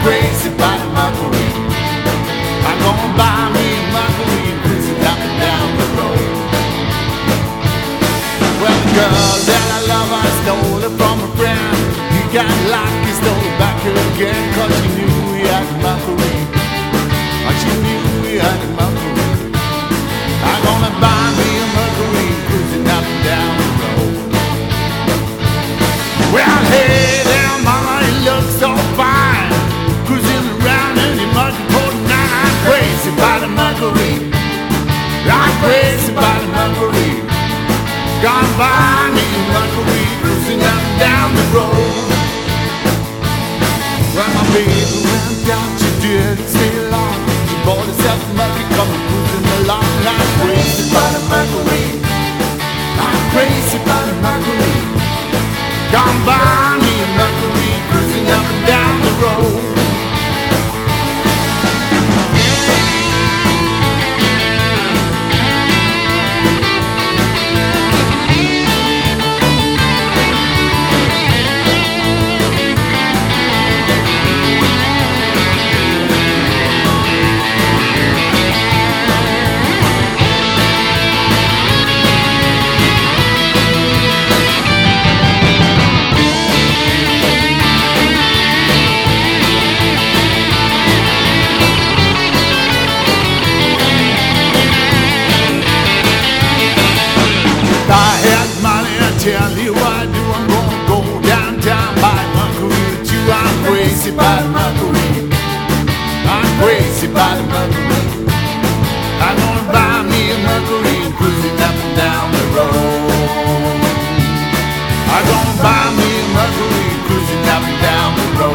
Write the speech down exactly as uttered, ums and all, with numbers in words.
crazy about a Mercury. I'm gonna buy me a Mercury and cruise it up and down the road. Well, the girl that I love, I stole it from a friend. He got locked, he stole it back again, cause she knew we had a Mercury. Oh, she knew we had a Mercury. I'm gonna buy me a Mercury and cruise it up and down the road. Well, hey there, mama, it looks so fine, cruising around in your Mercury boat now. I'm crazy about a Mercury. I'm crazy about a Mercury. Gonna buy me a Mercury, cruising up and down the road. Well, my baby went down, she didn't stay long. She bought herself a Mercury, coming cruising along. I'm crazy about a Mercury. I'm crazy about a Mercury. Gonna buy me a Mercury, cruising up and down the road. Tell you what I do, I'm gonna go downtown, buy a Mercury with you. I'm crazy about a Mercury. I'm crazy about a Mercury. I'm gonna buy me a Mercury and cruising up and down the road. I'm gonna buy me a Mercury and cruising up and down the road.